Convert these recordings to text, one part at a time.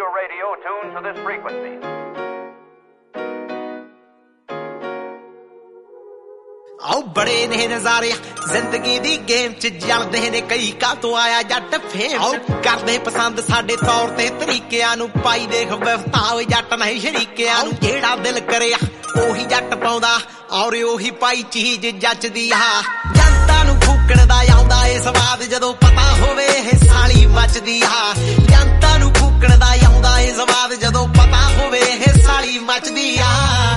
your radio tuned to this frequency. आओ बड़े ने नजारे जिंदगी दी गेम च जलदे ने कई का तो आया जट फेम आओ करदे पसंद साडे तौर ते तरीकिਆਂ ਨੂੰ पाई देख विफ्ताव जट नहीं शरीकिਆਂ ਨੂੰ जेड़ा दिल करे ओही जट पाउंदा और ओही पाई चीज जचदी आ जनता ਨੂੰ फूकण दा आउंदा ए स्वाद जदों पता होवे ਇਹ साली मचदी आ जनता ਨੂੰ फूकण दा आउंदा ए स्वाद जदों पता होवे ਇਹ साली मचदी आ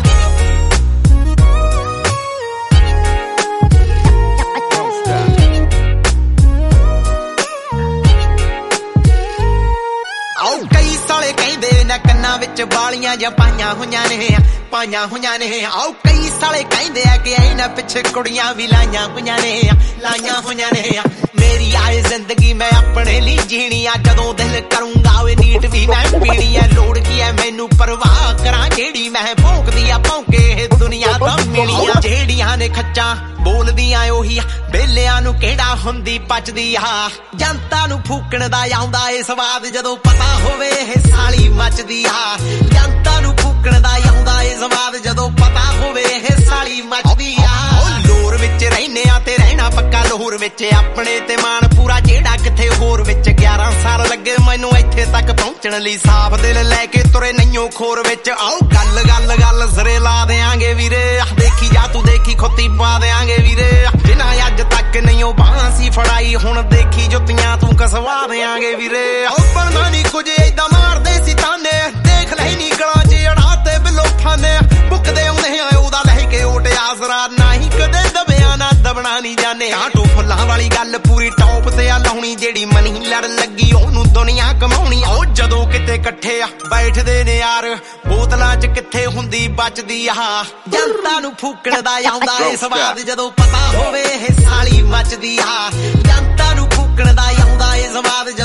कई साले कहंदे ना कन्ना विच बालियां ਜਾਂ ਪਾਈਆਂ ਹੋਈਆਂ ਨੇ ਆਓ ਕਈ ਸਾਲੇ ਕਹਿੰਦੇ ਆ ਕਿ ਇਹਨਾਂ ਪਿੱਛੇ ਕੁੜੀਆਂ ਵੀ ਲਾਈਆਂ ਹੋਈਆਂ ਨੇ ਮੇਰੀ ਆਏ ਜ਼ਿੰਦਗੀ ਮੈਂ ਆਪਣੇ ਲਈ ਜੀਣੀ ਆ ਜਦੋਂ ਦਿਲ ਕਰੂੰਗਾ ਓਏ ਨੀਟ ਵੀ ਮੈਂ ਪੀਣੀ ਆ ਲੋੜ ਕੀ ਐ ਮੈਨੂੰ ਪਰਵਾਹ ਕਰਾਂ ਜਿਹੜੀ ਮੈਂ ਭੌਂਕਦੀ ਆ ਭੌਂਕੇ ਇਹ ਦੁਨੀਆ ਤਾਂ ਮਿਲੀ ਆ ਜਿਹੜੀਆਂ ਨੇ ਖੱਚਾਂ ਬੋਲਦੀਆਂ ਉਹੀ ਬੇਲਿਆਂ ਨੂੰ ਕਿਹੜਾ ਹੁੰਦੀ ਪਚਦੀ ਆ ਜਨਤਾ ਨੂੰ ਫੂਕਣ ਦਾ ਆਉਂਦਾ ਏ ਸਵਾਦ ਜਦੋਂ ਪਤਾ ਹੋਵੇ ਇਹ ਸਾਲੀ ਮਚਦੀ ਆ ਜਨਤਾ ਨੂੰ ਫੂਕਣ ਦਾ ਆਉਂਦਾ ਏ ਸਵਾਦ ਜਦੋਂ ਪਤਾ ਹੋਵੇ ਇਹ ਸਾਲੀ ਮਚਦੀ ਆ ਲੋਰ ਵਿੱਚ ਰਹਿਨੇ ਆ ਤੇ ਰਹਿਣਾ ਪੱਕਾ ਲਾਹੌਰ ਵਿੱਚ ਆਪਣੇ ਤੇ ਮਾਣ ਪੂਰਾ ਜਿਹੜਾ ਕਿੱਥੇ ਹੋਰ ਵਿੱਚ 11 ਸਾਲ ਲੱਗੇ ਮੈਨੂੰ ਇੱਥੇ ਤੱਕ ਪਹੁੰਚਣ ਲਈ ਸਾਫ ਦਿਲ ਲੈ ਕੇ ਤੁਰੇ ਨਹੀਂਓ ਖੋਰ ਵਿੱਚ ਆਓ ਗੱਲ ਜ਼ਰੇ ਲਾ ਦਿਆਂਗੇ ਵੀਰੇ ਦੇਖੀ ਜਾ ਤੂੰ ਦੇਖੀ ਖੁੱਤੀ ਪਾ ਦਿਆਂਗੇ ਵੀਰੇ ਜਿਨ੍ਹਾਂ ਅੱਜ ਤੱਕ ਨਹੀਂ ਉਹ ਬਾਂਸੀ ਫੜਾਈ ਹੁਣ ਦੇਖੀ ਜੁੱਤੀਆਂ ਤੂੰ ਕਸਵਾ ਦਿਆਂਗੇ ਵੀਰੇ ਉਹ ਬਣਦਾ ਨਹੀਂ ਕੁਝ ਏਦਾਂ ਮਾਰਦੇ ਸੀ ਤਾਨੇ ਦੇਖ ਲੈ ਨੀ ਗਲਾਂ 'ਚ ਅੜਾ ਤੇ ਬਿਲੋਫਾਂ ਨੇ ਬੁੱਕਦੇ ਆਉਂਦੇ ਆ ਉਹਦਾ ਲੈ ਕੇ ਓਟ ਆਸਰਾ ਨਹੀਂ ਕਦੇ ਦਬਿਆ ਨਾ ਦਬਣਾ ਨਹੀਂ ਜਾਣੇ ਆਟੋ ਫੁੱਲਾਂ ਵਾਲੀ ਗੱਲ ਪੂਰੀ ਟੌਪ ਤੇ ਆ ਲਾਉਣੀ ਜਿਹੜੀ ਮਨੀ ਲੜ ਲੱਗੀ ਉਹਨੂੰ ਦੁਨੀਆ ਕਮਾਉਣੀ ਉਹ ਜਦੋਂ ਕਿਤੇ ਇਕੱਠੇ ਆ ਬੈਠਦੇ ਨੇ ਯਾਰ ਬੋਤਲਾਂ 'ਚ ਕਿੱਥੇ ਹੁੰਦੀ ਬਚਦੀ ਆ ਜਨਤਾ ਨੂੰ ਫੂਕਣ ਦਾ ਆਉਂਦਾ ਏ ਸਵਾਦ ਜਦੋਂ ਪਤਾ ਹੋਵੇ ਇਹ ਸਾਲੀ ਮਚਦੀ ਆ ਜਨਤਾ ਨੂੰ ਫੂਕਣ ਦਾ ਆਉਂਦਾ ਏ ਸਵਾਦ